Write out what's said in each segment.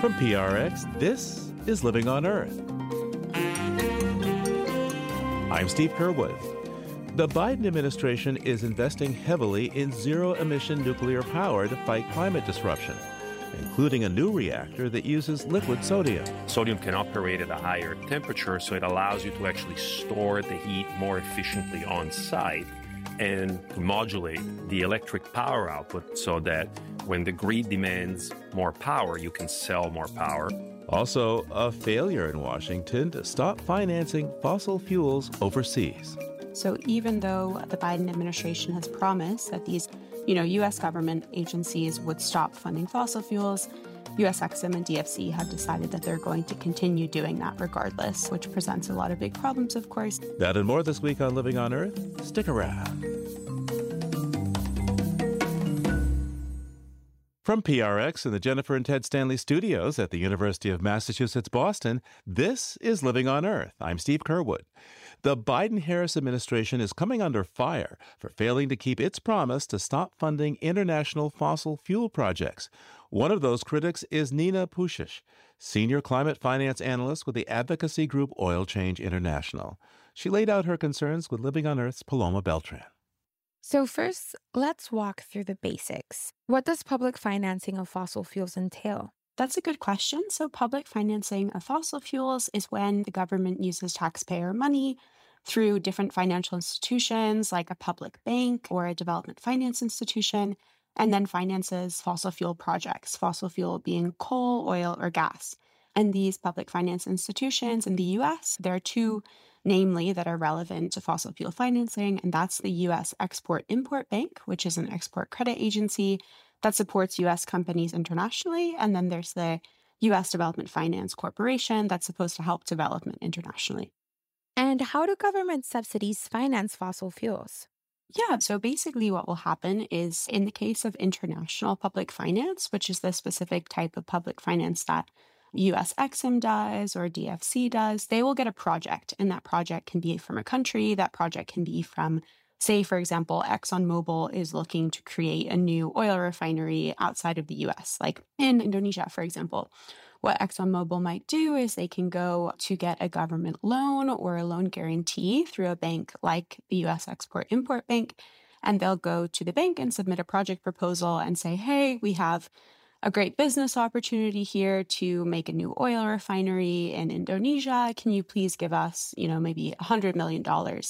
From PRX, this is Living on Earth. I'm Steve Curwood. The Biden administration is investing heavily in zero-emission nuclear power to fight climate disruption, including a new reactor that uses liquid sodium. Sodium can operate at a higher temperature, so it allows you to actually store the heat more efficiently on site and to modulate the electric power output so that when the grid demands more power, you can sell more power. Also, a failure in Washington to stop financing fossil fuels overseas. So even though the Biden administration has promised that these, U.S. government agencies would stop funding fossil fuels, U.S. EXIM and DFC have decided that they're going to continue doing that regardless, which presents a lot of big problems, of course. That and more this week on Living on Earth. Stick around. From PRX and the Jennifer and Ted Stanley studios at the University of Massachusetts, Boston, this is Living on Earth. I'm Steve Curwood. The Biden-Harris administration is coming under fire for failing to keep its promise to stop funding international fossil fuel projects. One of those critics is Nina Pushish, senior climate finance analyst with the advocacy group Oil Change International. She laid out her concerns with Living on Earth's Paloma Beltran. So first, let's walk through the basics. What does public financing of fossil fuels entail? That's a good question. So public financing of fossil fuels is when the government uses taxpayer money through different financial institutions like a public bank or a development finance institution, and then finances fossil fuel projects, fossil fuel being coal, oil, or gas. And these public finance institutions in the U.S., there are two, namely, that are relevant to fossil fuel financing, and that's the U.S. Export-Import Bank, which is an export credit agency that supports U.S. companies internationally, and then there's the U.S. Development Finance Corporation that's supposed to help development internationally. And how do government subsidies finance fossil fuels? Yeah, so basically what will happen is in the case of international public finance, which is the specific type of public finance that U.S. EXIM does or DFC does, they will get a project, and that project can be from a country. That project can be from, say, for example, ExxonMobil is looking to create a new oil refinery outside of the U.S., like in Indonesia, for example. What ExxonMobil might do is they can go to get a government loan or a loan guarantee through a bank like the U.S. Export-Import Bank, and they'll go to the bank and submit a project proposal and say, hey, we have a great business opportunity here to make a new oil refinery in Indonesia. Can you please give us, maybe $100 million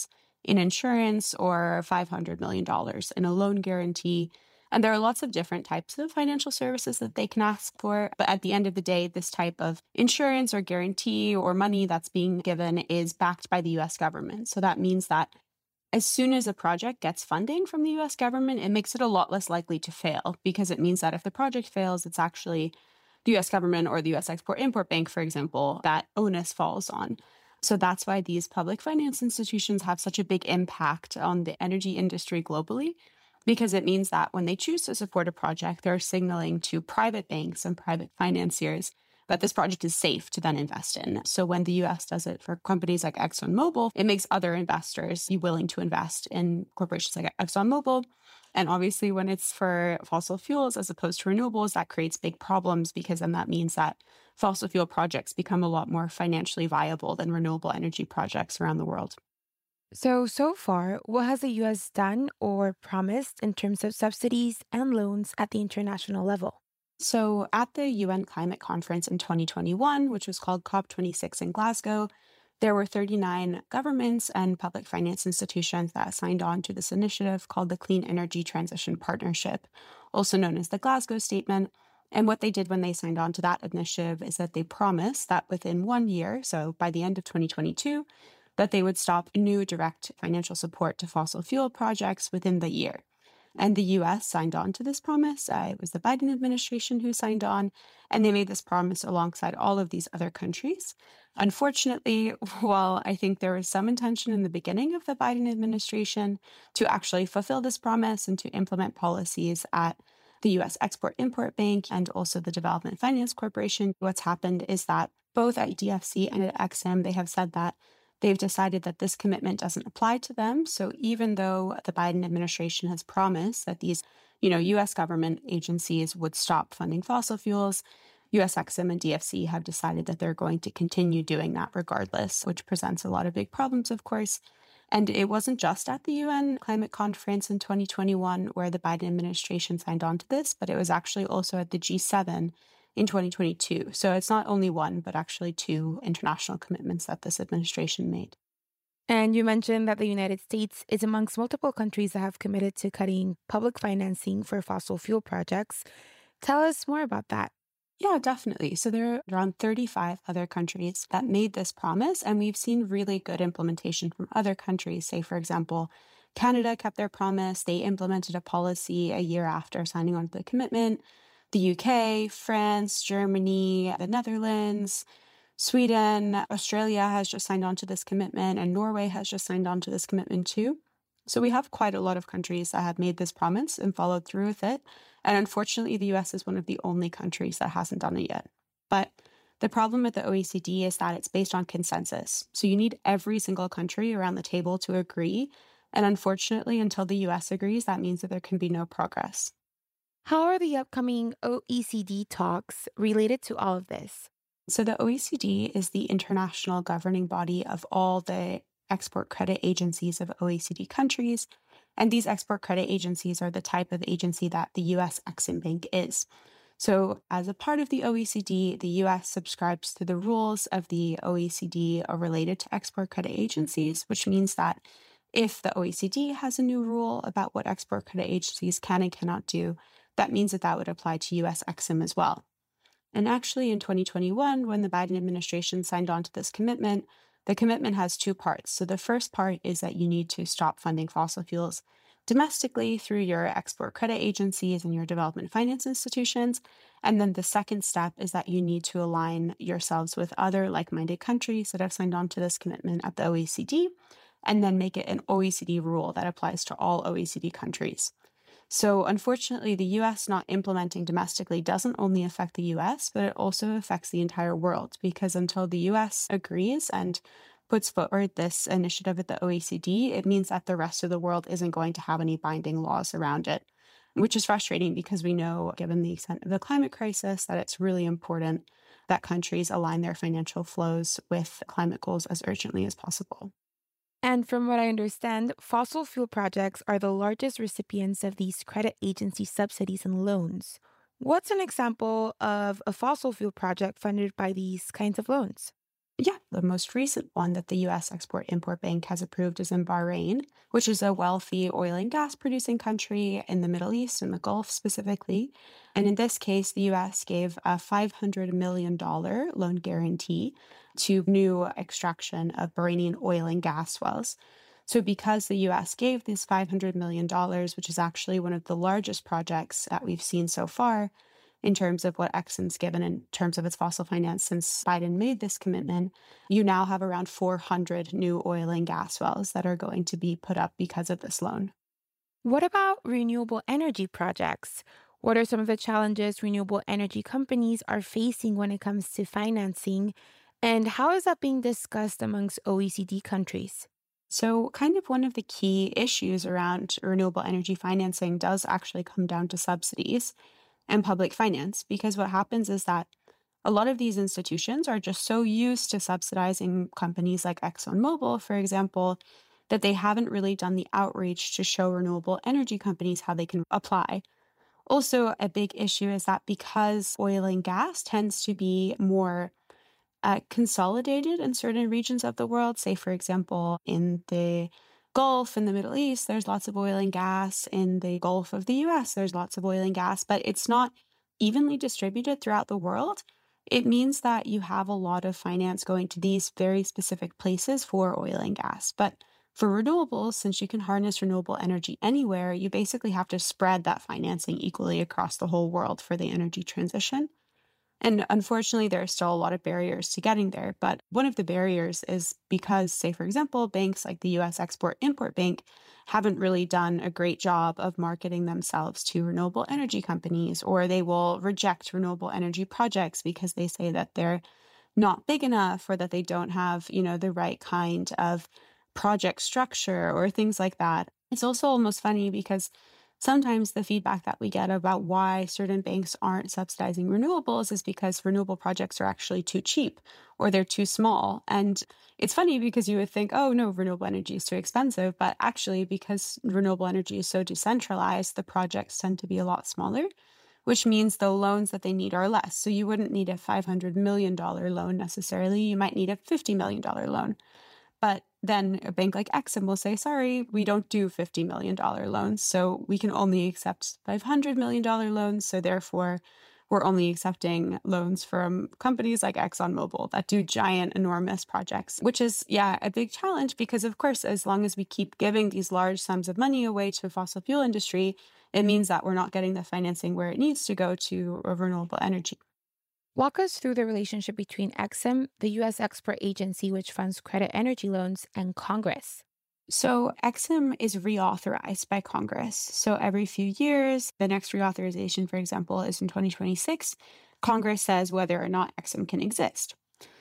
in insurance or $500 million in a loan guarantee? And there are lots of different types of financial services that they can ask for. But at the end of the day, this type of insurance or guarantee or money that's being given is backed by the U.S. government. So that means that as soon as a project gets funding from the U.S. government, it makes it a lot less likely to fail, because it means that if the project fails, it's actually the U.S. government or the U.S. Export-Import Bank, for example, that onus falls on. So that's why these public finance institutions have such a big impact on the energy industry globally, because it means that when they choose to support a project, they're signaling to private banks and private financiers that this project is safe to then invest in. So when the U.S. does it for companies like ExxonMobil, it makes other investors be willing to invest in corporations like ExxonMobil. And obviously, when it's for fossil fuels as opposed to renewables, that creates big problems, because then that means that fossil fuel projects become a lot more financially viable than renewable energy projects around the world. So far, what has the U.S. done or promised in terms of subsidies and loans at the international level? So at the UN Climate Conference in 2021, which was called COP26 in Glasgow, there were 39 governments and public finance institutions that signed on to this initiative called the Clean Energy Transition Partnership, also known as the Glasgow Statement. And what they did when they signed on to that initiative is that they promised that within 1 year, so by the end of 2022, that they would stop new direct financial support to fossil fuel projects within the year. And the U.S. signed on to this promise. It was the Biden administration who signed on, and they made this promise alongside all of these other countries. Unfortunately, while I think there was some intention in the beginning of the Biden administration to actually fulfill this promise and to implement policies at the U.S. Export-Import Bank and also the Development Finance Corporation, what's happened is that both at DFC and at EXIM, they have said that they've decided that this commitment doesn't apply to them. So even though the Biden administration has promised that these, U.S. government agencies would stop funding fossil fuels, US Exim and DFC have decided that they're going to continue doing that regardless, which presents a lot of big problems, of course. And it wasn't just at the UN climate conference in 2021 where the Biden administration signed on to this, but it was actually also at the G7 in 2022. So it's not only one, but actually two international commitments that this administration made. And you mentioned that the United States is amongst multiple countries that have committed to cutting public financing for fossil fuel projects. Tell us more about that. Yeah, definitely. So there are around 35 other countries that made this promise, and we've seen really good implementation from other countries. Say, for example, Canada kept their promise. They implemented a policy a year after signing on to the commitment. The UK, France, Germany, the Netherlands, Sweden, Australia has just signed on to this commitment, and Norway has just signed on to this commitment too. So we have quite a lot of countries that have made this promise and followed through with it. And unfortunately, the US is one of the only countries that hasn't done it yet. But the problem with the OECD is that it's based on consensus. So you need every single country around the table to agree. And unfortunately, until the US agrees, that means that there can be no progress. How are the upcoming OECD talks related to all of this? So the OECD is the international governing body of all the export credit agencies of OECD countries. And these export credit agencies are the type of agency that the US Exim Bank is. So as a part of the OECD, the US subscribes to the rules of the OECD related to export credit agencies, which means that if the OECD has a new rule about what export credit agencies can and cannot do, that means that that would apply to US Exim as well. And actually in 2021, when the Biden administration signed on to this commitment, the commitment has two parts. So the first part is that you need to stop funding fossil fuels domestically through your export credit agencies and your development finance institutions. And then the second step is that you need to align yourselves with other like-minded countries that have signed on to this commitment at the OECD, and then make it an OECD rule that applies to all OECD countries. So unfortunately, the US not implementing domestically doesn't only affect the US, but it also affects the entire world, because until the US agrees and puts forward this initiative at the OECD, it means that the rest of the world isn't going to have any binding laws around it, which is frustrating because we know, given the extent of the climate crisis, that it's really important that countries align their financial flows with climate goals as urgently as possible. And from what I understand, fossil fuel projects are the largest recipients of these credit agency subsidies and loans. What's an example of a fossil fuel project funded by these kinds of loans? Yeah, the most recent one that the US Export-Import Bank has approved is in Bahrain, which is a wealthy oil and gas producing country in the Middle East and the Gulf specifically. And in this case, the US gave a $500 million loan guarantee to new extraction of Bahraini oil and gas wells. So because the US gave this $500 million, which is actually one of the largest projects that we've seen so far, in terms of what Exim's given in terms of its fossil finance since Biden made this commitment, you now have around 400 new oil and gas wells that are going to be put up because of this loan. What about renewable energy projects? What are some of the challenges renewable energy companies are facing when it comes to financing? And how is that being discussed amongst OECD countries? So kind of one of the key issues around renewable energy financing does actually come down to subsidies and public finance, because what happens is that a lot of these institutions are just so used to subsidizing companies like ExxonMobil, for example, that they haven't really done the outreach to show renewable energy companies how they can apply. Also, a big issue is that because oil and gas tends to be more consolidated in certain regions of the world, say, for example, in the Gulf in the Middle East, there's lots of oil and gas. In the Gulf of the US, there's lots of oil and gas, but it's not evenly distributed throughout the world. It means that you have a lot of finance going to these very specific places for oil and gas. But for renewables, since you can harness renewable energy anywhere, you basically have to spread that financing equally across the whole world for the energy transition. And unfortunately, there are still a lot of barriers to getting there. But one of the barriers is because, say, for example, banks like the US Export-Import Bank haven't really done a great job of marketing themselves to renewable energy companies, or they will reject renewable energy projects because they say that they're not big enough or that they don't have, the right kind of project structure or things like that. It's also almost funny because Sometimes the feedback that we get about why certain banks aren't subsidizing renewables is because renewable projects are actually too cheap or they're too small. And it's funny because you would think, oh, no, renewable energy is too expensive. But actually, because renewable energy is so decentralized, the projects tend to be a lot smaller, which means the loans that they need are less. So you wouldn't need a $500 million loan necessarily. You might need a $50 million loan. But then a bank like Exim will say, sorry, we don't do $50 million loans. So we can only accept $500 million loans. So therefore, we're only accepting loans from companies like ExxonMobil that do giant, enormous projects, which is, a big challenge because, of course, as long as we keep giving these large sums of money away to the fossil fuel industry, it means that we're not getting the financing where it needs to go to renewable energy. Walk us through the relationship between Exim, the U.S. export agency which funds credit energy loans, and Congress. So Exim is reauthorized by Congress. So every few years, the next reauthorization, for example, is in 2026. Congress says whether or not Exim can exist.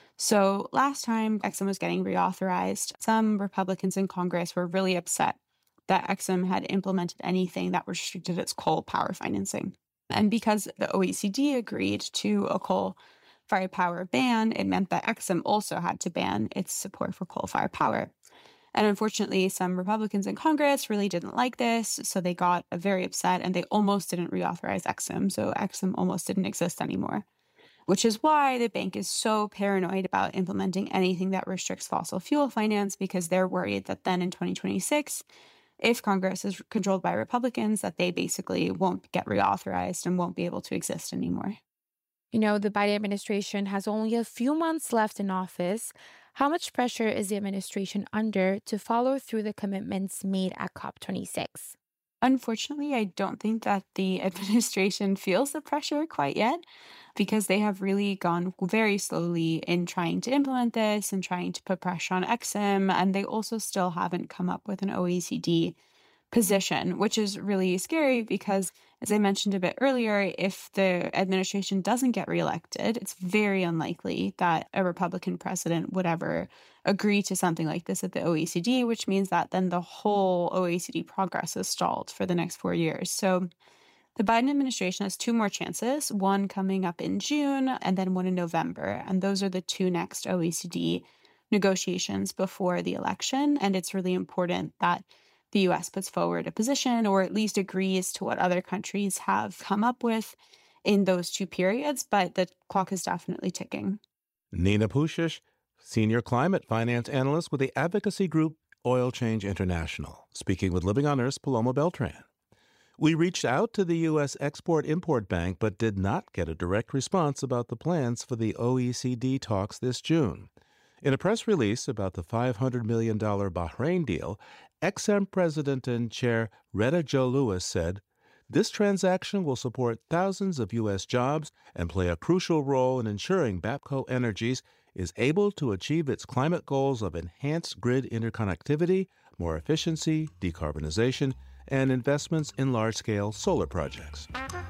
So last time Exim was getting reauthorized, some Republicans in Congress were really upset that Exim had implemented anything that restricted its coal power financing. And because the OECD agreed to a coal-fired power ban, it meant that Exim also had to ban its support for coal-fired power. And unfortunately, some Republicans in Congress really didn't like this, so they got very upset and they almost didn't reauthorize Exim. So Exim almost didn't exist anymore, which is why the bank is so paranoid about implementing anything that restricts fossil fuel finance, because they're worried that then in 2026, if Congress is controlled by Republicans, that they basically won't get reauthorized and won't be able to exist anymore. You know, the Biden administration has only a few months left in office. How much pressure is the administration under to follow through the commitments made at COP26? Unfortunately, I don't think that the administration feels the pressure quite yet, because they have really gone very slowly in trying to implement this and trying to put pressure on Exim. And they also still haven't come up with an OECD position, which is really scary because, as I mentioned a bit earlier, if the administration doesn't get reelected, it's very unlikely that a Republican president would ever agree to something like this at the OECD, which means that then the whole OECD progress is stalled for the next 4 years. So the Biden administration has 2 more chances, one coming up in June and then one in November. And those are the 2 next OECD negotiations before the election. And it's really important that the U.S. puts forward a position or at least agrees to what other countries have come up with in those 2 periods. But the clock is definitely ticking. Nina Pushish, Senior Climate Finance Analyst with the advocacy group Oil Change International, speaking with Living on Earth's Paloma Beltran. We reached out to the U.S. Export-Import Bank but did not get a direct response about the plans for the OECD talks this June. In a press release about the $500 million Bahrain deal, Exim President and Chair Retta Jo Lewis said, "This transaction will support thousands of U.S. jobs and play a crucial role in ensuring Bapco Energies is able to achieve its climate goals of enhanced grid interconnectivity, more efficiency, decarbonization, and investments in large-scale solar projects."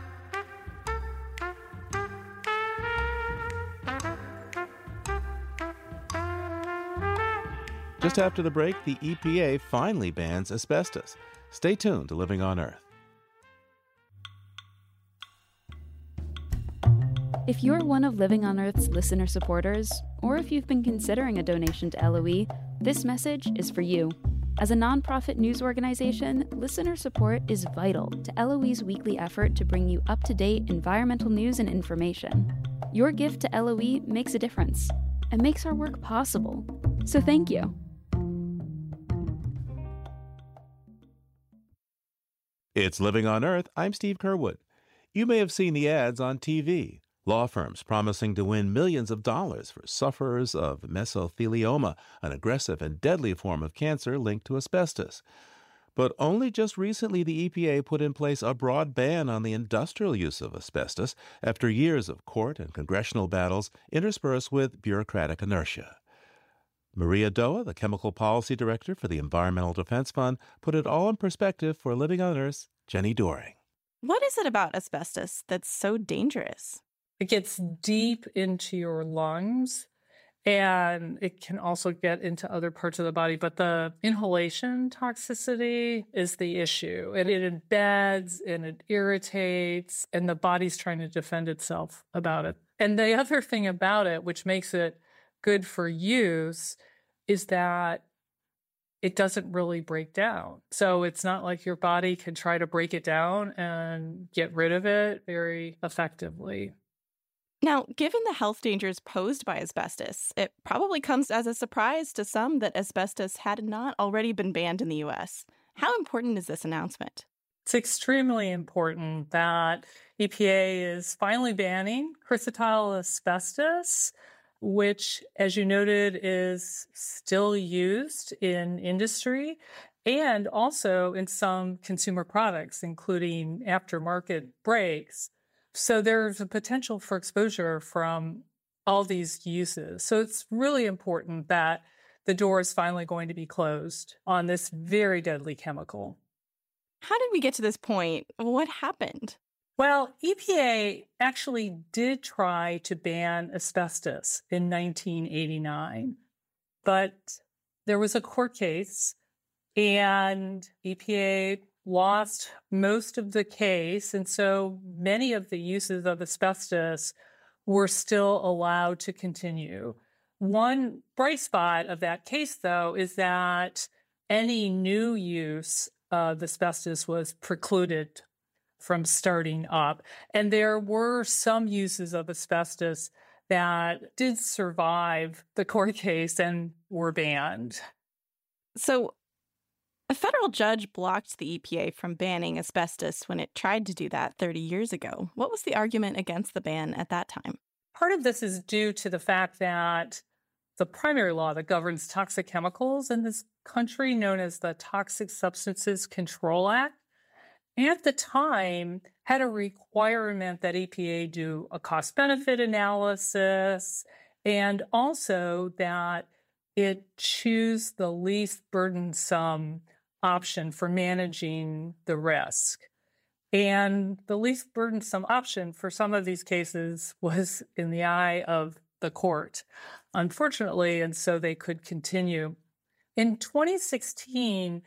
Just after the break, the EPA finally bans asbestos. Stay tuned to Living on Earth. If you're one of Living on Earth's listener supporters, or if you've been considering a donation to LOE, this message is for you. As a nonprofit news organization, listener support is vital to LOE's weekly effort to bring you up-to-date environmental news and information. Your gift to LOE makes a difference and makes our work possible. So thank you. It's Living on Earth. I'm Steve Curwood. You may have seen the ads on TV. Law firms promising to win millions of dollars for sufferers of mesothelioma, an aggressive and deadly form of cancer linked to asbestos. But only just recently the EPA put in place a broad ban on the industrial use of asbestos after years of court and congressional battles interspersed with bureaucratic inertia. Maria Doa, the Chemical Policy Director for the Environmental Defense Fund, put it all in perspective for Living on Earth's Jenny Doering. What is it about asbestos that's so dangerous? It gets deep into your lungs, And it can also get into other parts of the body. But the inhalation toxicity is the issue. And it embeds and it irritates, and the body's trying to defend itself about it. And the other thing about it, which makes it good for use, is that it doesn't really break down. So it's not like your body can try to break it down and get rid of it very effectively. Now, given the health dangers posed by asbestos, it probably comes as a surprise to some that asbestos had not already been banned in the U.S. How important is this announcement? It's extremely important that EPA is finally banning chrysotile asbestos, which, as you noted, is still used in industry and also in some consumer products, including aftermarket brakes. So there's a potential for exposure from all these uses. So it's really important that the door is finally going to be closed on this very deadly chemical. How did we get to this point? What happened? Well, EPA actually did try to ban asbestos in 1989, but there was a court case and EPA lost most of the case. And so many of the uses of asbestos were still allowed to continue. One bright spot of that case, though, is that any new use of asbestos was precluded from starting up. And there were some uses of asbestos that did survive the court case and were banned. So a federal judge blocked the EPA from banning asbestos when it tried to do that 30 years ago. What was the argument against the ban at that time? Part of this is due to the fact that the primary law that governs toxic chemicals in this country, known as the Toxic Substances Control Act, at the time had a requirement that EPA do a cost-benefit analysis and also that it choose the least burdensome option for managing the risk. And the least burdensome option for some of these cases was in the eye of the court, unfortunately, and so they could continue. In 2016,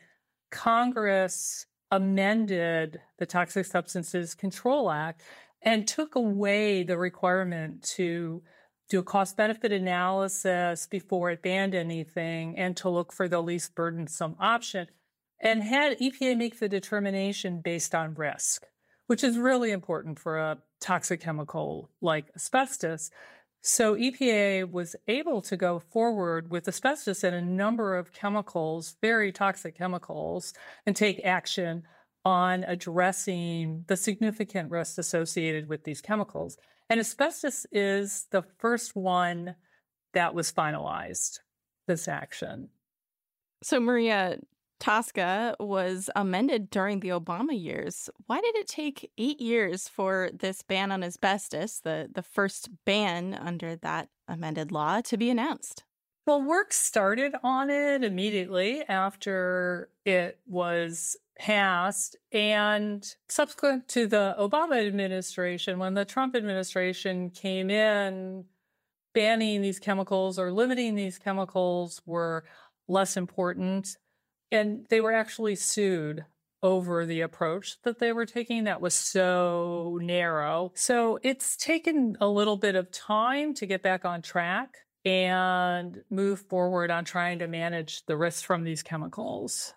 Congress amended the Toxic Substances Control Act and took away the requirement to do a cost-benefit analysis before it banned anything and to look for the least burdensome option, and had EPA make the determination based on risk, which is really important for a toxic chemical like asbestos. So EPA was able to go forward with asbestos and a number of chemicals, very toxic chemicals, and take action on addressing the significant risks associated with these chemicals. And asbestos is the first one that was finalized, this action. So Maria, TSCA was amended during the Obama years. Why did it take 8 years for this ban on asbestos, the first ban under that amended law, to be announced? Well, work started on it immediately after it was passed. And subsequent to the Obama administration, when the Trump administration came in, banning these chemicals or limiting these chemicals were less important. And they were actually sued over the approach that they were taking that was so narrow. So it's taken a little bit of time to get back on track and move forward on trying to manage the risks from these chemicals.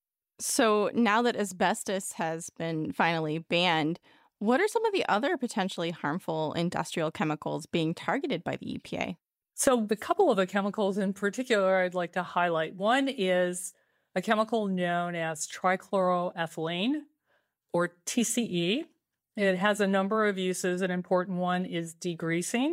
So now that asbestos has been finally banned, what are some of the other potentially harmful industrial chemicals being targeted by the EPA? So the couple of the chemicals in particular I'd like to highlight. One is a chemical known as trichloroethylene, or TCE. It has a number of uses. An important one is degreasing.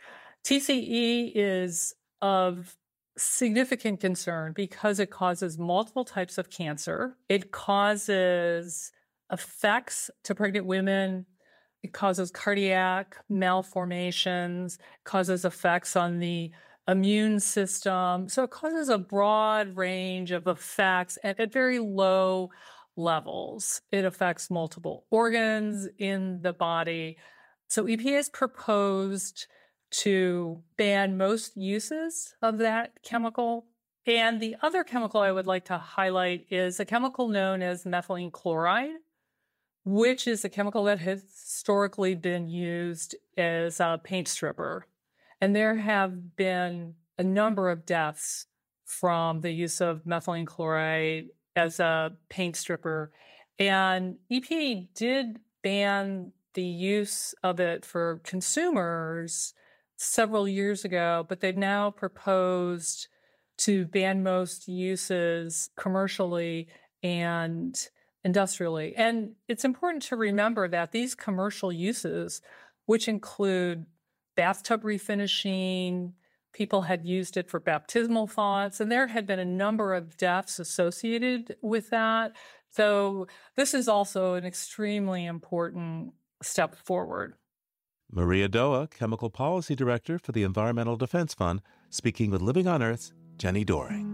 TCE is of significant concern because it causes multiple types of cancer. It causes effects to pregnant women. It causes cardiac malformations, causes effects on the immune system. So it causes a broad range of effects at very low levels. It affects multiple organs in the body. So EPA has proposed to ban most uses of that chemical. And the other chemical I would like to highlight is a chemical known as methylene chloride, which is a chemical that has historically been used as a paint stripper. And there have been a number of deaths from the use of methylene chloride as a paint stripper. And EPA did ban the use of it for consumers several years ago, but they've now proposed to ban most uses commercially and industrially. And it's important to remember that these commercial uses, which include bathtub refinishing, people had used it for baptismal fonts, and there had been a number of deaths associated with that. So this is also an extremely important step forward. Maria Doa, Chemical Policy Director for the Environmental Defense Fund, speaking with Living on Earth's Jenny Doering.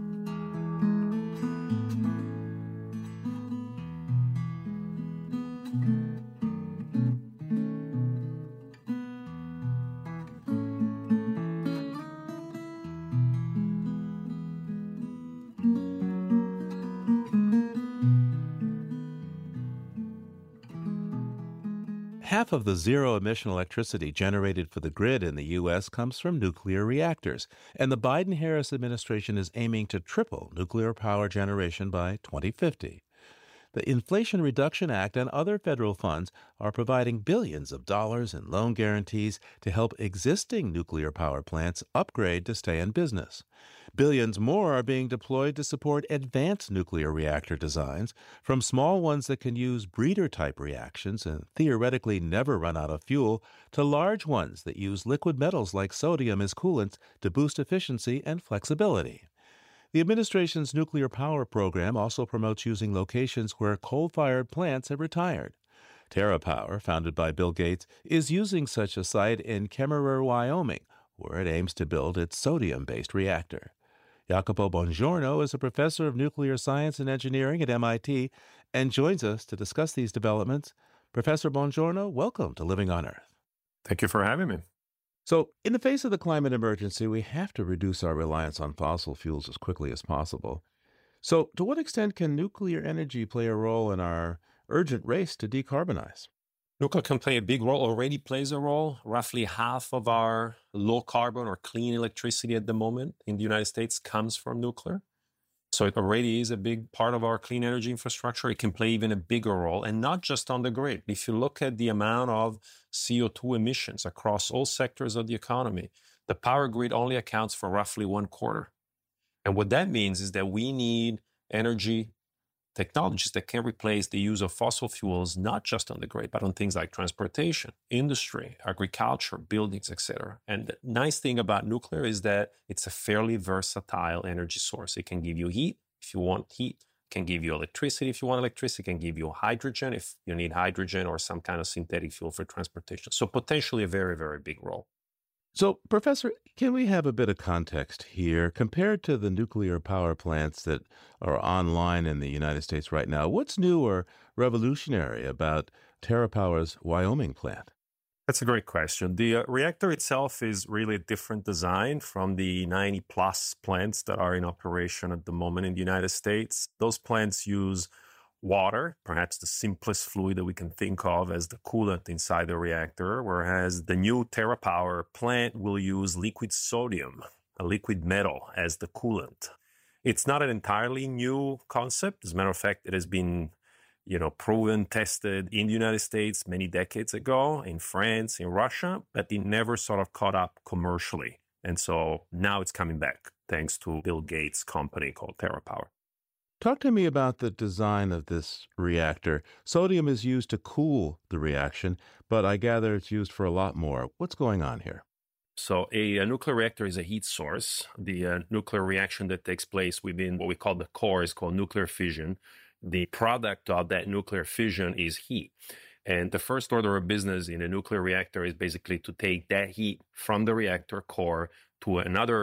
Half of the zero-emission electricity generated for the grid in the U.S. comes from nuclear reactors, and the Biden-Harris administration is aiming to triple nuclear power generation by 2050. The Inflation Reduction Act and other federal funds are providing billions of dollars in loan guarantees to help existing nuclear power plants upgrade to stay in business. Billions more are being deployed to support advanced nuclear reactor designs, from small ones that can use breeder-type reactions and theoretically never run out of fuel, to large ones that use liquid metals like sodium as coolants to boost efficiency and flexibility. The administration's nuclear power program also promotes using locations where coal-fired plants have retired. TerraPower, founded by Bill Gates, is using such a site in Kemmerer, Wyoming, where it aims to build its sodium-based reactor. Jacopo Bongiorno is a professor of nuclear science and engineering at MIT and joins us to discuss these developments. Professor Bongiorno, welcome to Living on Earth. Thank you for having me. So, in the face of the climate emergency, we have to reduce our reliance on fossil fuels as quickly as possible. So, to what extent can nuclear energy play a role in our urgent race to decarbonize? Nuclear can play a big role, already plays a role. Roughly half of our low carbon or clean electricity at the moment in the United States comes from nuclear. So it already is a big part of our clean energy infrastructure. It can play even a bigger role, and not just on the grid. If you look at the amount of CO2 emissions across all sectors of the economy, the power grid only accounts for roughly 1/4. And what that means is that we need energy technologies that can replace the use of fossil fuels, not just on the grid, but on things like transportation, industry, agriculture, buildings, etc. And the nice thing about nuclear is that it's a fairly versatile energy source. It can give you heat if you want heat, it can give you electricity if you want electricity, it can give you hydrogen if you need hydrogen, or some kind of synthetic fuel for transportation. So potentially a very, very big role. So, Professor, can we have a bit of context here? Compared to the nuclear power plants that are online in the United States right now, what's new or revolutionary about TerraPower's Wyoming plant? That's a great question. The reactor itself is really a different design from the 90-plus plants that are in operation at the moment in the United States. Those plants use water, perhaps the simplest fluid that we can think of as the coolant inside the reactor, whereas the new TerraPower plant will use liquid sodium, a liquid metal, as the coolant. It's not an entirely new concept. As a matter of fact, it has been proven, tested in the United States many decades ago, in France, in Russia, but it never sort of caught up commercially. And so now it's coming back, thanks to Bill Gates' company called TerraPower. Talk to me about the design of this reactor. Sodium is used to cool the reaction, but I gather it's used for a lot more. What's going on here? So a nuclear reactor is a heat source. The nuclear reaction that takes place within what we call the core is called nuclear fission. The product of that nuclear fission is heat. And the first order of business in a nuclear reactor is basically to take that heat from the reactor core to another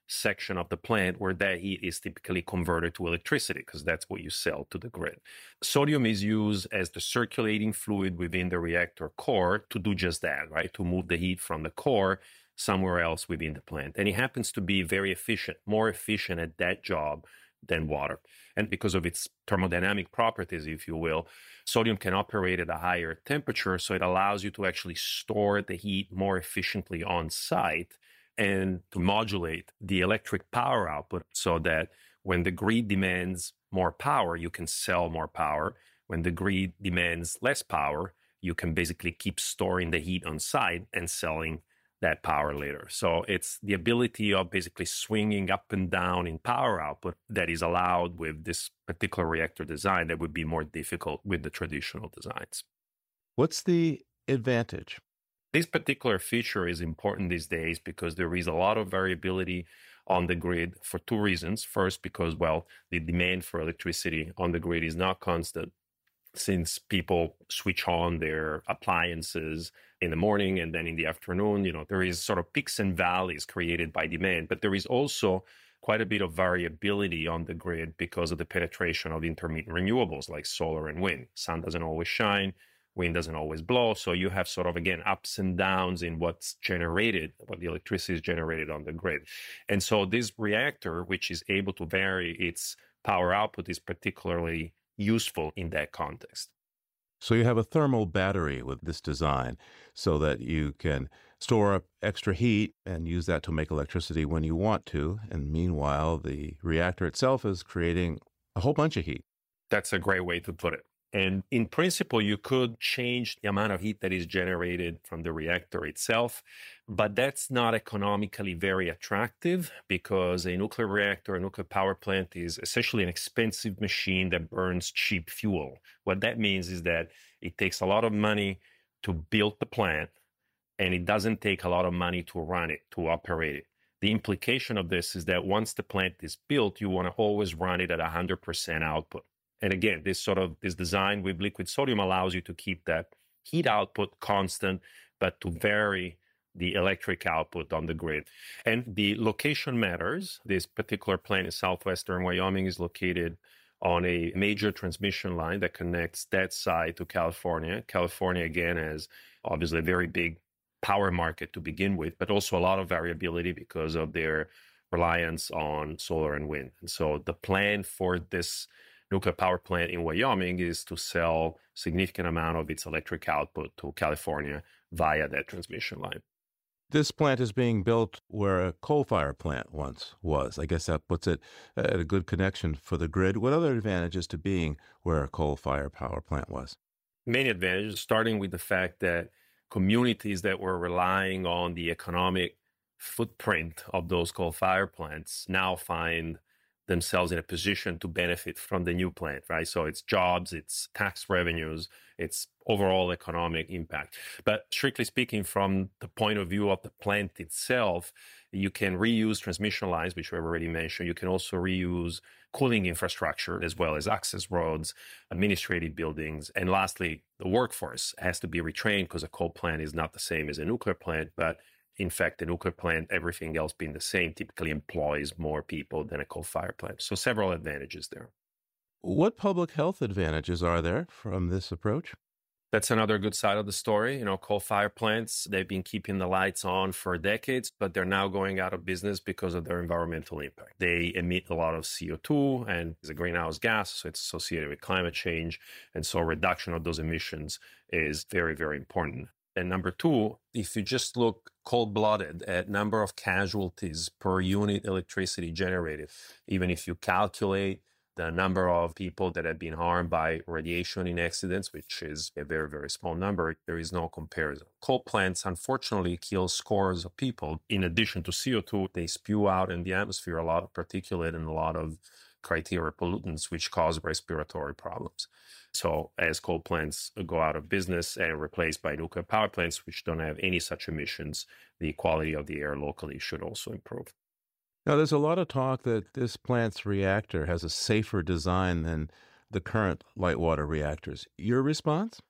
section of the plant where that heat is typically converted to electricity, because that's what you sell to the grid. Sodium is used as the circulating fluid within the reactor core to do just that, right? To move the heat from the core somewhere else within the plant. And it happens to be very efficient, more efficient at that job than water. And because of its thermodynamic properties, if you will, sodium can operate at a higher temperature, so it allows you to actually store the heat more efficiently on site and to modulate the electric power output so that when the grid demands more power, you can sell more power. When the grid demands less power, you can basically keep storing the heat on site and selling that power later. So it's the ability of basically swinging up and down in power output that is allowed with this particular reactor design that would be more difficult with the traditional designs. What's the advantage? This particular feature is important these days because there is a lot of variability on the grid for two reasons. First, because, the demand for electricity on the grid is not constant, since people switch on their appliances in the morning and then in the afternoon. There is sort of peaks and valleys created by demand, but there is also quite a bit of variability on the grid because of the penetration of intermittent renewables like solar and wind. Sun doesn't always shine, wind doesn't always blow. So you have sort of, again, ups and downs in what's generated, what the electricity is generated on the grid. And so this reactor, which is able to vary its power output, is particularly useful in that context. So you have a thermal battery with this design so that you can store up extra heat and use that to make electricity when you want to. And meanwhile, the reactor itself is creating a whole bunch of heat. That's a great way to put it. And in principle, you could change the amount of heat that is generated from the reactor itself, but that's not economically very attractive because a nuclear reactor, a nuclear power plant is essentially an expensive machine that burns cheap fuel. What that means is that it takes a lot of money to build the plant, and it doesn't take a lot of money to run it, to operate it. The implication of this is that once the plant is built, you want to always run it at 100% output. And again, this design with liquid sodium allows you to keep that heat output constant, but to vary the electric output on the grid. And the location matters. This particular plant in southwestern Wyoming is located on a major transmission line that connects that site to California. California, again, has obviously a very big power market to begin with, but also a lot of variability because of their reliance on solar and wind. And so the plan for this nuclear power plant in Wyoming is to sell significant amount of its electric output to California via that transmission line. This plant is being built where a coal-fired plant once was. I guess that puts it at a good connection for the grid. What other advantages to being where a coal-fired power plant was? Many advantages, starting with the fact that communities that were relying on the economic footprint of those coal-fired plants now find themselves in a position to benefit from the new plant, right? So it's jobs, it's tax revenues, it's overall economic impact. But strictly speaking, from the point of view of the plant itself, you can reuse transmission lines, which we've already mentioned. You can also reuse cooling infrastructure as well as access roads, administrative buildings. And lastly, the workforce has to be retrained because a coal plant is not the same as a nuclear plant, but in fact, the nuclear plant, everything else being the same, typically employs more people than a coal-fired plant. So several advantages there. What public health advantages are there from this approach? That's another good side of the story. Coal-fired plants, they've been keeping the lights on for decades, but they're now going out of business because of their environmental impact. They emit a lot of CO2 and it's a greenhouse gas, so it's associated with climate change. And so reduction of those emissions is very, very important. And number two, if you just look cold-blooded at number of casualties per unit electricity generated, even if you calculate the number of people that have been harmed by radiation in accidents, which is a very, very small number, there is no comparison. Coal plants, unfortunately, kill scores of people. In addition to CO2, they spew out in the atmosphere a lot of particulate and a lot of criteria pollutants, which cause respiratory problems. So as coal plants go out of business and replaced by nuclear power plants, which don't have any such emissions, the quality of the air locally should also improve. Now, there's a lot of talk that this plant's reactor has a safer design than the current light water reactors. Your response?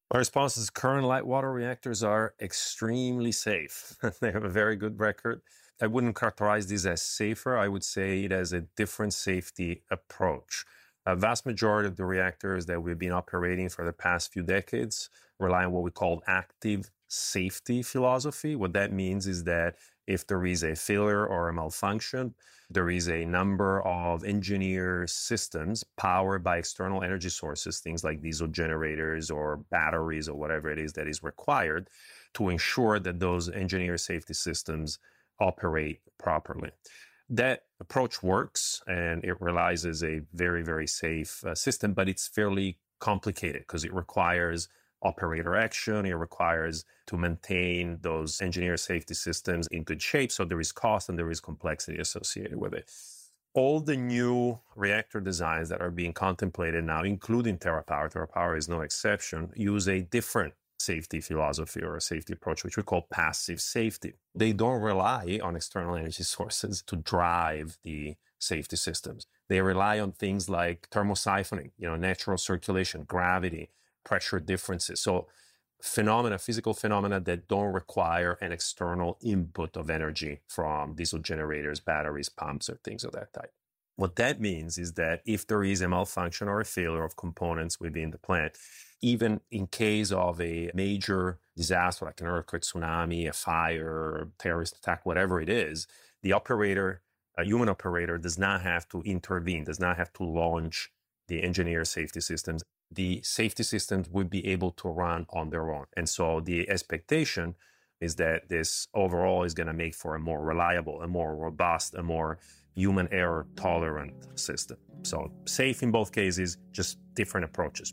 My response is current light water reactors are extremely safe. They have a very good record. I wouldn't characterize these as safer. I would say it has a different safety approach. A vast majority of the reactors that we've been operating for the past few decades rely on what we call active safety philosophy. What that means is that if there is a failure or a malfunction, there is a number of engineered systems powered by external energy sources, things like diesel generators or batteries or whatever it is that is required to ensure that those engineered safety systems operate properly. That approach works and it realizes a very, very safe system, but it's fairly complicated because it requires operator action. It requires to maintain those engineered safety systems in good shape. So there is cost and there is complexity associated with it. All the new reactor designs that are being contemplated now, including TerraPower is no exception, use a different safety philosophy or a safety approach, which we call passive safety. They don't rely on external energy sources to drive the safety systems. They rely on things like thermosiphoning, natural circulation, gravity, pressure differences. So physical phenomena that don't require an external input of energy from diesel generators, batteries, pumps, or things of that type. What that means is that if there is a malfunction or a failure of components within the plant, even in case of a major disaster like an earthquake, tsunami, a fire, terrorist attack, whatever it is, the operator, a human operator, does not have to intervene, does not have to launch the engineered safety systems. The safety systems would be able to run on their own. And so the expectation is that this overall is going to make for a more reliable, a more robust, a more human error tolerant system. So safe in both cases, just different approaches.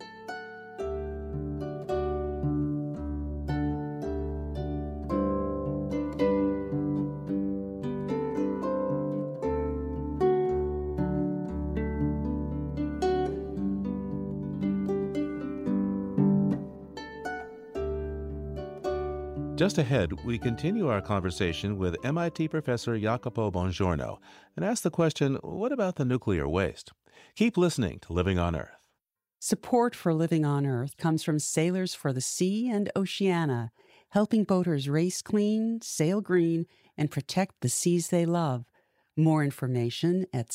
Just ahead, we continue our conversation with MIT professor Jacopo Bongiorno and ask the question, what about the nuclear waste? Keep listening to Living on Earth. Support for Living on Earth comes from Sailors for the Sea and Oceana, helping boaters race clean, sail green, and protect the seas they love. More information at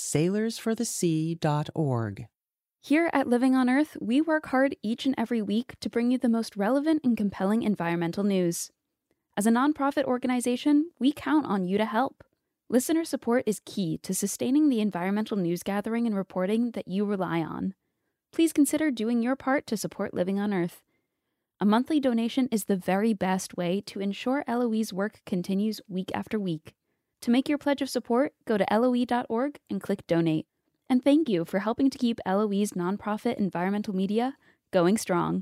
sailorsforthesea.org. Here at Living on Earth, we work hard each and every week to bring you the most relevant and compelling environmental news. As a nonprofit organization, we count on you to help. Listener support is key to sustaining the environmental news gathering and reporting that you rely on. Please consider doing your part to support Living on Earth. A monthly donation is the very best way to ensure LOE's work continues week after week. To make your pledge of support, go to LOE.org and click Donate. And thank you for helping to keep LOE's nonprofit environmental media going strong.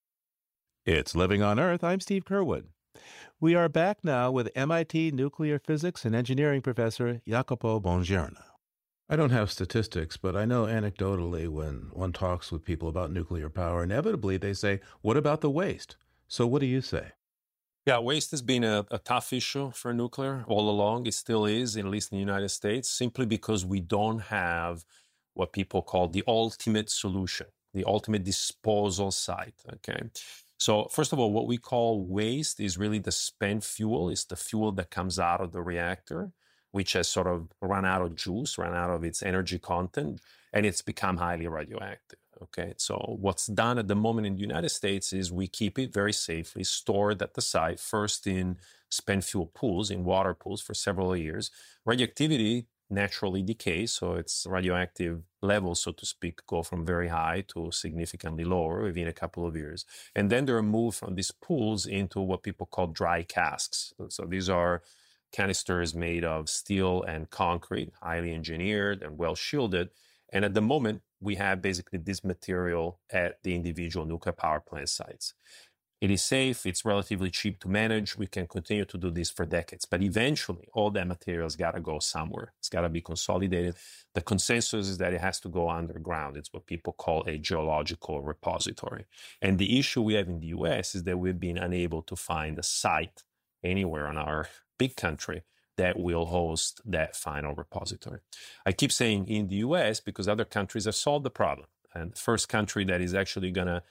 It's Living on Earth. I'm Steve Curwood. We are back now with MIT nuclear physics and engineering professor Jacopo Bongiorno. I don't have statistics, but I know anecdotally when one talks with people about nuclear power, inevitably they say, what about the waste? So what do you say? Yeah, waste has been a tough issue for nuclear all along. It still is, at least in the United States, simply because we don't have what people call the ultimate solution, the ultimate disposal site, okay? So first of all, what we call waste is really the spent fuel. It's the fuel that comes out of the reactor, which has sort of run out of juice, run out of its energy content, and it's become highly radioactive. Okay, so what's done at the moment in the United States is we keep it very safely stored at the site, first in spent fuel pools, in water pools for several years. Radioactivity naturally decays, so its radioactive levels, so to speak, go from very high to significantly lower within a couple of years. And then they're moved from these pools into what people call dry casks. So these are canisters made of steel and concrete, highly engineered and well shielded. And at the moment, we have basically this material at the individual nuclear power plant sites. It is safe, it's relatively cheap to manage, we can continue to do this for decades, but eventually all that material's got to go somewhere. It's got to be consolidated. The consensus is that it has to go underground. It's what people call a geological repository. And the issue we have in the US is that we've been unable to find a site anywhere in our big country that will host that final repository. I keep saying in the US because other countries have solved the problem. And the first country that is actually going to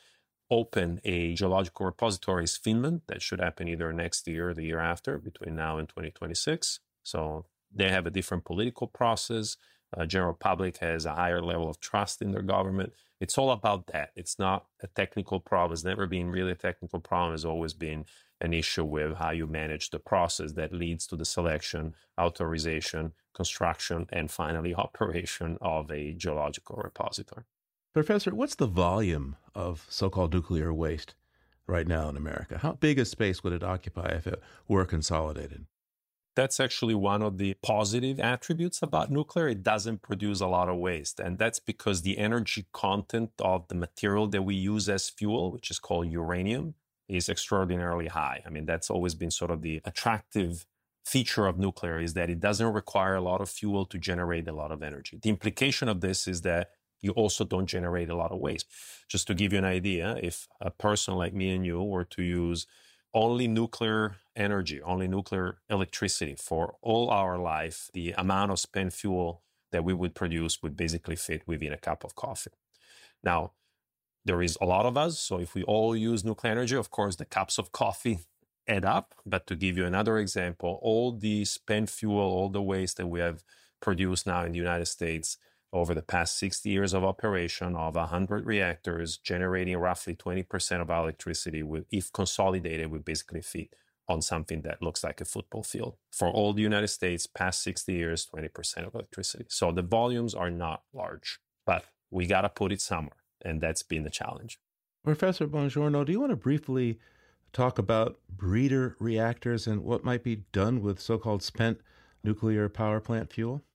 open a geological repository is Finland. That should happen either next year or the year after, between now and 2026. So they have a different political process. General public has a higher level of trust in their government. It's all about that. It's not a technical problem. It's never been really a technical problem. It's always been an issue with how you manage the process that leads to the selection, authorization, construction, and finally operation of a geological repository. Professor, what's the volume of so-called nuclear waste right now in America? How big a space would it occupy if it were consolidated? That's actually one of the positive attributes about nuclear. It doesn't produce a lot of waste. And that's because the energy content of the material that we use as fuel, which is called uranium, is extraordinarily high. I mean, that's always been sort of the attractive feature of nuclear, is that it doesn't require a lot of fuel to generate a lot of energy. The implication of this is that you also don't generate a lot of waste. Just to give you an idea, if a person like me and you were to use only nuclear energy, only nuclear electricity for all our life, the amount of spent fuel that we would produce would basically fit within a cup of coffee. Now, there is a lot of us, so if we all use nuclear energy, of course, the cups of coffee add up. But to give you another example, all the spent fuel, all the waste that we have produced now in the United States over the past 60 years of operation of 100 reactors, generating roughly 20% of our electricity, if consolidated, would basically fit on something that looks like a football field. For all the United States, past 60 years, 20% of electricity. So the volumes are not large, but we got to put it somewhere. And that's been the challenge. Professor Bongiorno, do you want to briefly talk about breeder reactors and what might be done with so-called spent nuclear power plant fuel?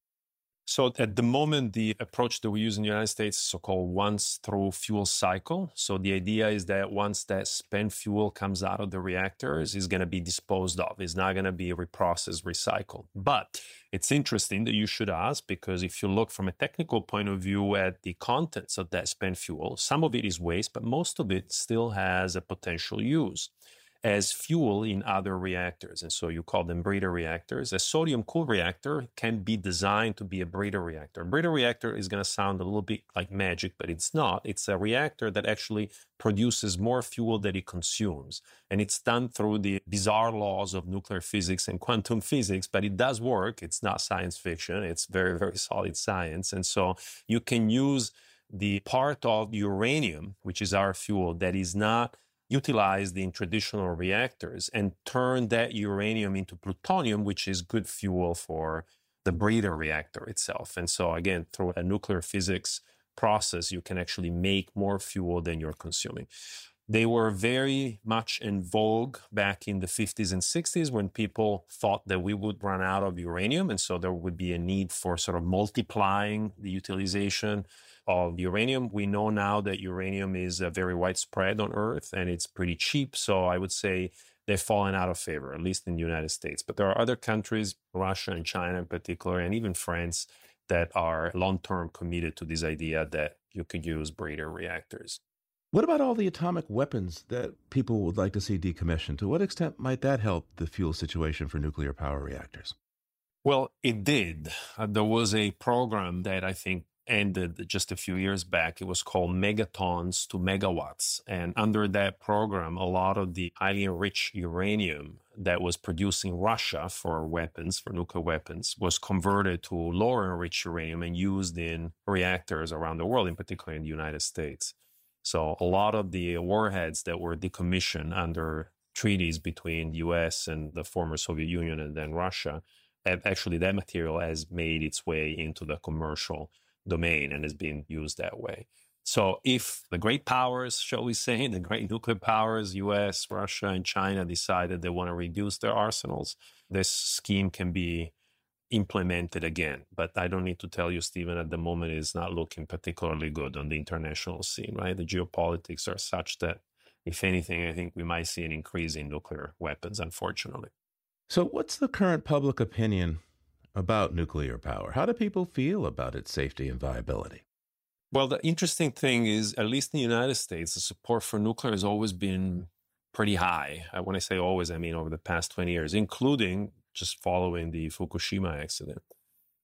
So at the moment, the approach that we use in the United States is so-called once-through fuel cycle. So the idea is that once that spent fuel comes out of the reactors, it's going to be disposed of. It's not going to be reprocessed, recycled. But it's interesting that you should ask, because if you look from a technical point of view at the contents of that spent fuel, some of it is waste, but most of it still has a potential use as fuel in other reactors. And so you call them breeder reactors. A sodium-cooled reactor can be designed to be a breeder reactor. A breeder reactor is going to sound a little bit like magic, but it's not. It's a reactor that actually produces more fuel than it consumes. And it's done through the bizarre laws of nuclear physics and quantum physics, but it does work. It's not science fiction. It's very, very solid science. And so you can use the part of uranium, which is our fuel, that is not utilized in traditional reactors, and turn that uranium into plutonium, which is good fuel for the breeder reactor itself. And so again, through a nuclear physics process, you can actually make more fuel than you're consuming. They were very much in vogue back in the 50s and 60s when people thought that we would run out of uranium. And so there would be a need for sort of multiplying the utilization of uranium. We know now that uranium is very widespread on Earth and it's pretty cheap. So I would say they've fallen out of favor, at least in the United States. But there are other countries, Russia and China in particular, and even France, that are long-term committed to this idea that you could use breeder reactors. What about all the atomic weapons that people would like to see decommissioned? To what extent might that help the fuel situation for nuclear power reactors? Well, it did. There was a program that I think ended just a few years back. It was called Megatons to Megawatts. And under that program, a lot of the highly enriched uranium that was produced in Russia for weapons, for nuclear weapons, was converted to lower enriched uranium and used in reactors around the world, in particular in the United States. So a lot of the warheads that were decommissioned under treaties between the US and the former Soviet Union and then Russia, actually that material has made its way into the commercial domain and is being used that way. So if the great powers, shall we say, the great nuclear powers, US, Russia, and China, decided they want to reduce their arsenals, this scheme can be implemented again. But I don't need to tell you, Stephen, at the moment it's not looking particularly good on the international scene, right? The geopolitics are such that, if anything, I think we might see an increase in nuclear weapons, unfortunately. So what's the current public opinion about nuclear power? How do people feel about its safety and viability? Well, the interesting thing is, at least in the United States, the support for nuclear has always been pretty high. When I say always, I mean over the past 20 years, including just following the Fukushima accident.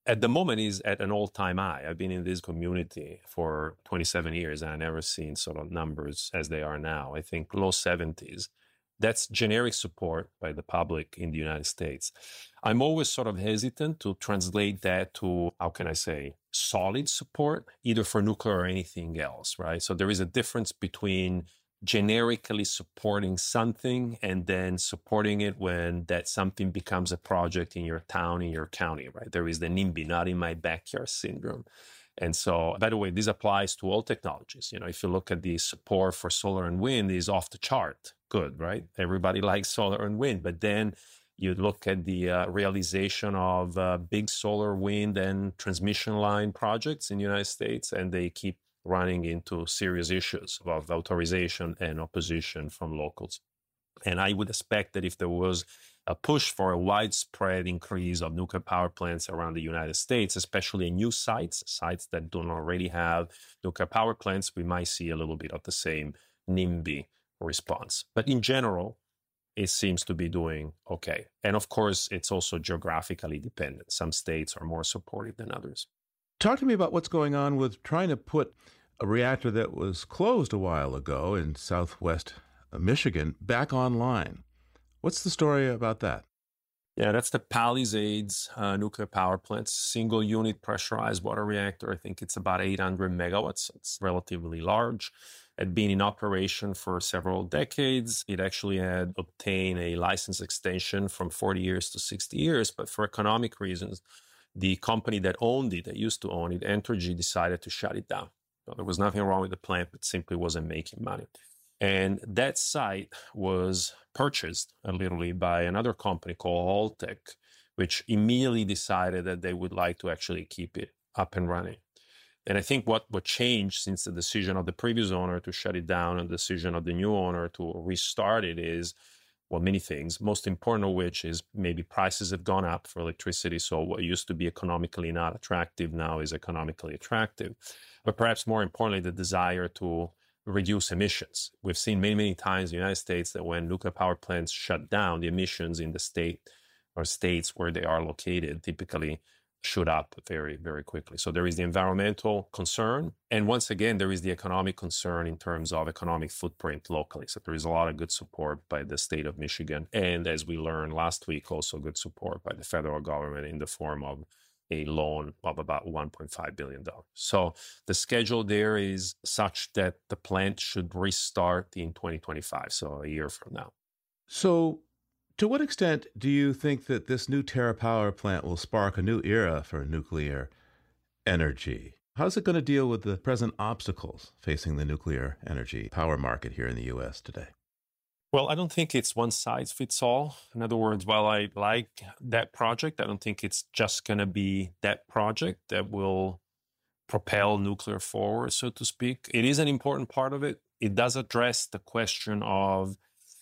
at the moment is at an all-time high. I've been in this community for 27 years, and I've never seen sort of numbers as they are now. I think low 70s. That's generic support by the public in the United States. I'm always sort of hesitant to translate that to, how can I say, solid support, either for nuclear or anything else, right? So there is a difference between generically supporting something and then supporting it when that something becomes a project in your town, in your county, right? There is the NIMBY, not in my backyard syndrome. And so, by the way, this applies to all technologies. You know, if you look at the support for solar and wind is off the chart. Good, right? Everybody likes solar and wind. But then you look at the realization of big solar, wind, and transmission line projects in the United States, and they keep running into serious issues of authorization and opposition from locals. And I would expect that if there was a push for a widespread increase of nuclear power plants around the United States, especially in new sites that don't already have nuclear power plants, we might see a little bit of the same NIMBY response. But in general, it seems to be doing okay. And of course, it's also geographically dependent. Some states are more supportive than others. Talk to me about what's going on with trying to put a reactor that was closed a while ago in southwest Michigan back online. What's the story about that? Yeah, that's the Palisades nuclear power plant, single unit pressurized water reactor. I think it's about 800 megawatts. It's relatively large. It had been in operation for several decades. It actually had obtained a license extension from 40 years to 60 years, but for economic reasons, the company that owned it, that used to own it, Entergy, decided to shut it down. So there was nothing wrong with the plant, but simply wasn't making money. And that site was purchased literally by another company called Holtec, which immediately decided that they would like to actually keep it up and running. And I think what changed since the decision of the previous owner to shut it down and the decision of the new owner to restart it is, well, many things, most important of which is maybe prices have gone up for electricity. So what used to be economically not attractive now is economically attractive. But perhaps more importantly, the desire to reduce emissions. We've seen many, many times in the United States that when nuclear power plants shut down, the emissions in the state or states where they are located typically shoot up very, very quickly. So there is the environmental concern. And once again, there is the economic concern in terms of economic footprint locally. So there is a lot of good support by the state of Michigan. And as we learned last week, also good support by the federal government in the form of a loan of about $1.5 billion. So the schedule there is such that the plant should restart in 2025, so a year from now. So to what extent do you think that this new TerraPower plant will spark a new era for nuclear energy? How's it going to deal with the present obstacles facing the nuclear energy power market here in the U.S. today? Well, I don't think it's one size fits all. In other words, while I like that project, I don't think it's just going to be that project that will propel nuclear forward, so to speak. It is an important part of it. It does address the question of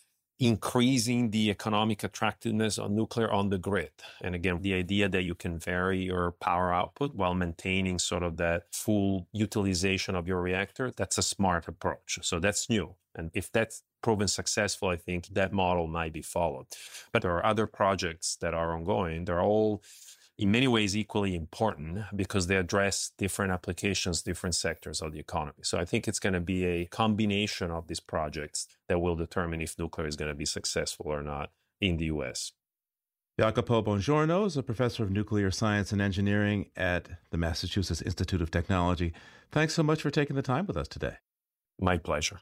increasing the economic attractiveness of nuclear on the grid. And again, the idea that you can vary your power output while maintaining sort of that full utilization of your reactor, that's a smart approach. So that's new. And if that's proven successful, I think that model might be followed. But there are other projects that are ongoing. They're all in many ways equally important because they address different applications, different sectors of the economy. So I think it's going to be a combination of these projects that will determine if nuclear is going to be successful or not in the U.S. Jacopo Bongiorno is a professor of nuclear science and engineering at the Massachusetts Institute of Technology. Thanks so much for taking the time with us today. My pleasure.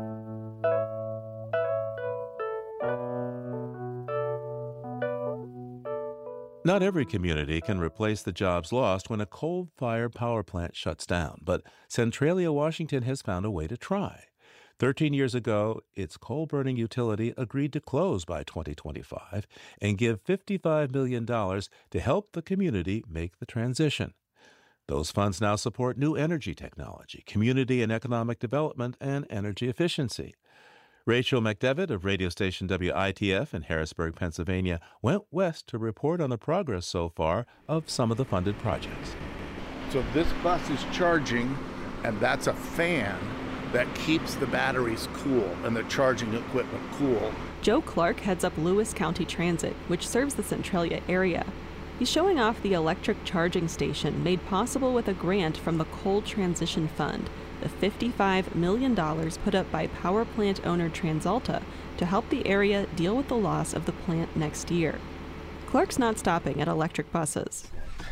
Not every community can replace the jobs lost when a coal-fired power plant shuts down, but Centralia, Washington has found a way to try. 13 years ago, its coal-burning utility agreed to close by 2025 and give $55 million to help the community make the transition. Those funds now support new energy technology, community and economic development, and energy efficiency. Rachel McDevitt of radio station WITF in Harrisburg, Pennsylvania, went west to report on the progress so far of some of the funded projects. So this bus is charging, and that's a fan that keeps the batteries cool and the charging equipment cool. Joe Clark heads up Lewis County Transit, which serves the Centralia area. He's showing off the electric charging station made possible with a grant from the Coal Transition Fund, the $55 million put up by power plant owner TransAlta to help the area deal with the loss of the plant next year. Clark's not stopping at electric buses.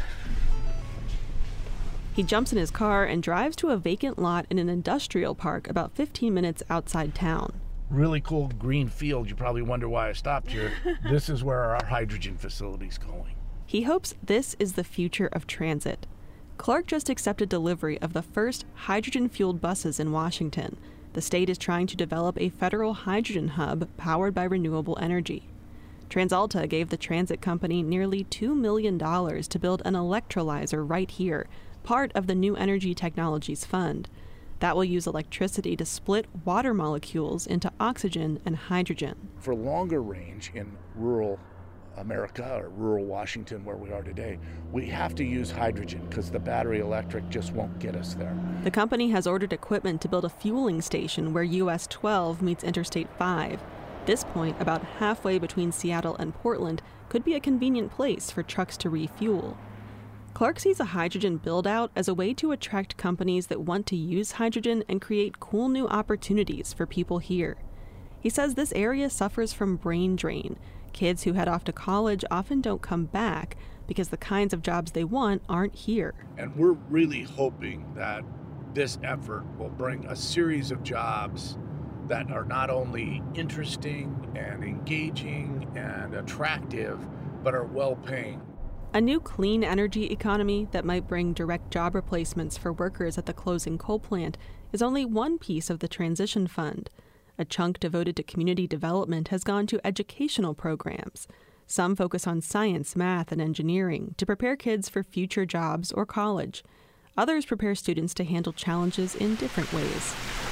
He jumps in his car and drives to a vacant lot in an industrial park about 15 minutes outside town. Really cool green field. You probably wonder why I stopped here. This is where our hydrogen facility's going. He hopes this is the future of transit. Clark just accepted delivery of the first hydrogen-fueled buses in Washington. The state is trying to develop a federal hydrogen hub powered by renewable energy. TransAlta gave the transit company nearly $2 million to build an electrolyzer right here, part of the New Energy Technologies Fund. That will use electricity to split water molecules into oxygen and hydrogen. For longer range in rural America or rural Washington where we are today, we have to use hydrogen because the battery electric just won't get us there. The company has ordered equipment to build a fueling station where US 12 meets Interstate 5. This point, about halfway between Seattle and Portland, could be a convenient place for trucks to refuel. Clark sees a hydrogen build-out as a way to attract companies that want to use hydrogen and create cool new opportunities for people here. He says this area suffers from brain drain. Kids who head off to college often don't come back because the kinds of jobs they want aren't here. And we're really hoping that this effort will bring a series of jobs that are not only interesting and engaging and attractive, but are well-paying. A new clean energy economy that might bring direct job replacements for workers at the closing coal plant is only one piece of the transition fund. A chunk devoted to community development has gone to educational programs. Some focus on science, math, and engineering to prepare kids for future jobs or college. Others prepare students to handle challenges in different ways.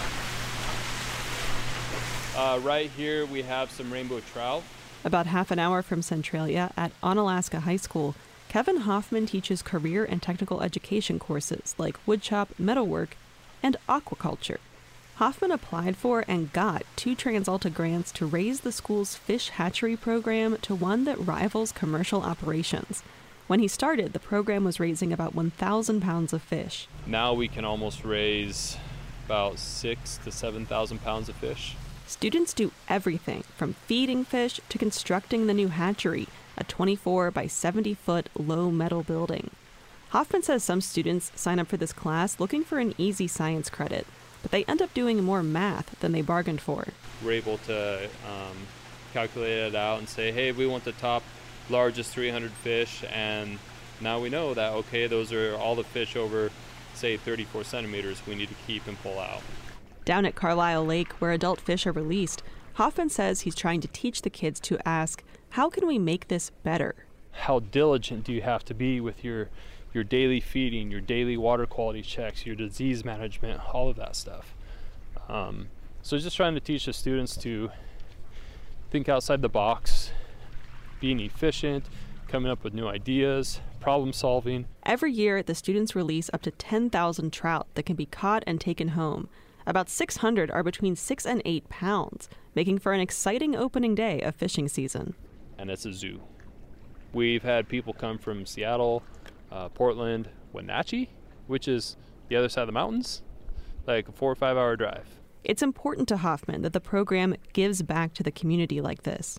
Right here we have some rainbow trout. About half an hour from Centralia at Onalaska High School, Kevin Hoffman teaches career and technical education courses like woodshop, metalwork, and aquaculture. Hoffman applied for and got 2 TransAlta grants to raise the school's fish hatchery program to one that rivals commercial operations. When he started, the program was raising about 1,000 pounds of fish. Now we can almost raise about 6,000 to 7,000 pounds of fish. Students do everything from feeding fish to constructing the new hatchery, a 24 by 70 foot low metal building. Hoffman says some students sign up for this class looking for an easy science credit, but they end up doing more math than they bargained for. We're able to calculate it out and say, hey, we want the top largest 300 fish, and now we know that, okay, those are all the fish over, say, 34 centimeters we need to keep and pull out. Down at Carlisle Lake, where adult fish are released, Hoffman says he's trying to teach the kids to ask, how can we make this better? How diligent do you have to be with your daily feeding, your daily water quality checks, your disease management, all of that stuff. So just trying to teach the students to think outside the box, being efficient, coming up with new ideas, problem solving. Every year, the students release up to 10,000 trout that can be caught and taken home. About 600 are between 6 and 8 pounds, making for an exciting opening day of fishing season. And it's a zoo. We've had people come from Seattle, Portland, Wenatchee, which is the other side of the mountains, like a 4 or 5 hour drive. It's important to Hoffman that the program gives back to the community like this.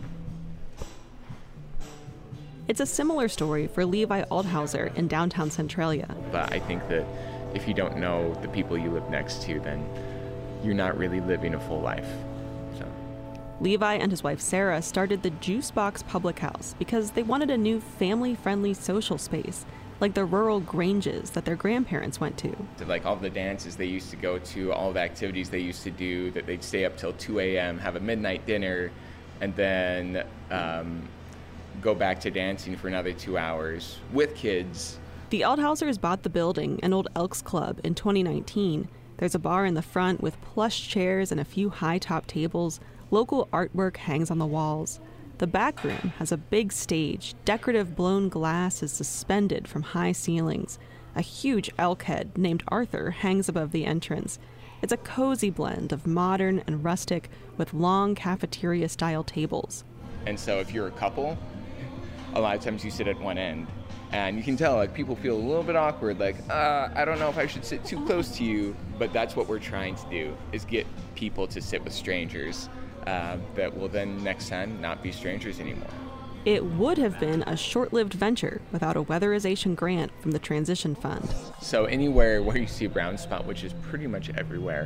It's a similar story for Levi Aldhauser in downtown Centralia. But I think that if you don't know the people you live next to, then you're not really living a full life. So. Levi and his wife Sarah started the Juice Box Public House because they wanted a new family-friendly social space, like the rural granges that their grandparents went to. Like all the dances they used to go to, all the activities they used to do, that they'd stay up till 2 a.m., have a midnight dinner, and then go back to dancing for another 2 hours with kids. The Aldhausers bought the building, an old Elks Club, in 2019. There's a bar in the front with plush chairs and a few high-top tables. Local artwork hangs on the walls. The back room has a big stage. Decorative blown glass is suspended from high ceilings. A huge elk head named Arthur hangs above the entrance. It's a cozy blend of modern and rustic with long cafeteria-style tables. And so if you're a couple, a lot of times you sit at one end. And you can tell, like, people feel a little bit awkward, like, I don't know if I should sit too close to you. But that's what we're trying to do, is get people to sit with strangers that will then next time not be strangers anymore. It would have been a short-lived venture without a weatherization grant from the Transition Fund. So anywhere where you see a brown spot, which is pretty much everywhere,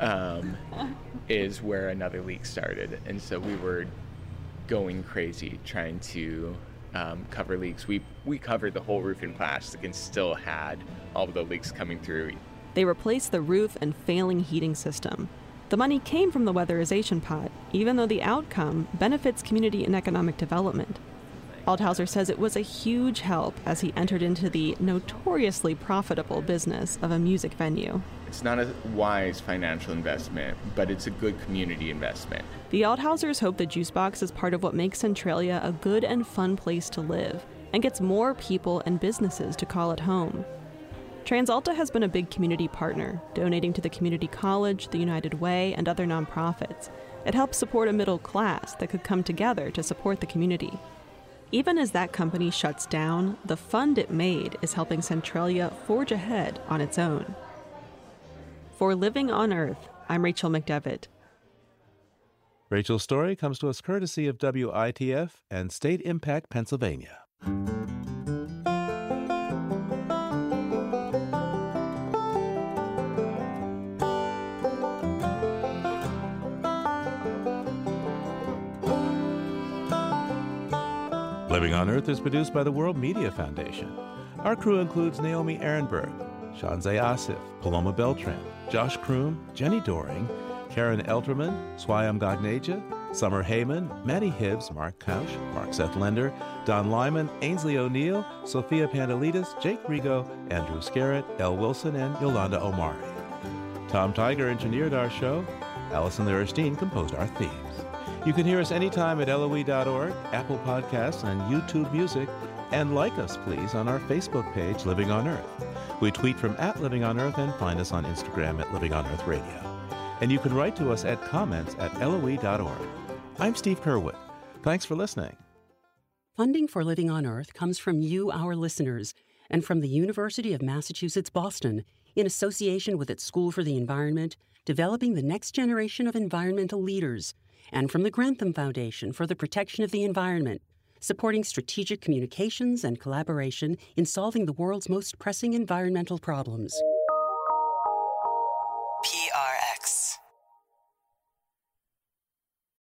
is where another leak started. And so we were going crazy trying to cover leaks. We covered the whole roof in plastic and still had all of the leaks coming through. They replaced the roof and failing heating system. The money came from the weatherization pot, even though the outcome benefits community and economic development. Althauser says it was a huge help as he entered into the notoriously profitable business of a music venue. It's not a wise financial investment, but it's a good community investment. The Althausers hope the Juice Box is part of what makes Centralia a good and fun place to live and gets more people and businesses to call it home. TransAlta has been a big community partner, donating to the community college, the United Way, and other nonprofits. It helps support a middle class that could come together to support the community. Even as that company shuts down, the fund it made is helping Centralia forge ahead on its own. For Living on Earth, I'm Rachel McDevitt. Rachel's story comes to us courtesy of WITF and State Impact Pennsylvania. Living on Earth is produced by the World Media Foundation. Our crew includes Naomi Ehrenberg, Shanzeh Asif, Paloma Beltran, Josh Kroom, Jenny Doring, Karen Elterman, Swayam Gagneja, Summer Heyman, Maddie Hibbs, Mark Couch, Mark Seth Lender, Don Lyman, Ainsley O'Neill, Sophia Pandalidis, Jake Rigo, Andrew Scarrett, Elle Wilson, and Yolanda Omari. Tom Tiger engineered our show. Allison Lierstein composed our themes. You can hear us anytime at LOE.org, Apple Podcasts, and YouTube Music. And like us, please, on our Facebook page, Living on Earth. We tweet from @LivingOnEarth and find us on Instagram @LivingOnEarthRadio. And you can write to us at comments@LOE.org. I'm Steve Curwood. Thanks for listening. Funding for Living on Earth comes from you, our listeners, and from the University of Massachusetts Boston, in association with its School for the Environment, developing the next generation of environmental leaders, and from the Grantham Foundation for the Protection of the Environment, supporting strategic communications and collaboration in solving the world's most pressing environmental problems. PRX.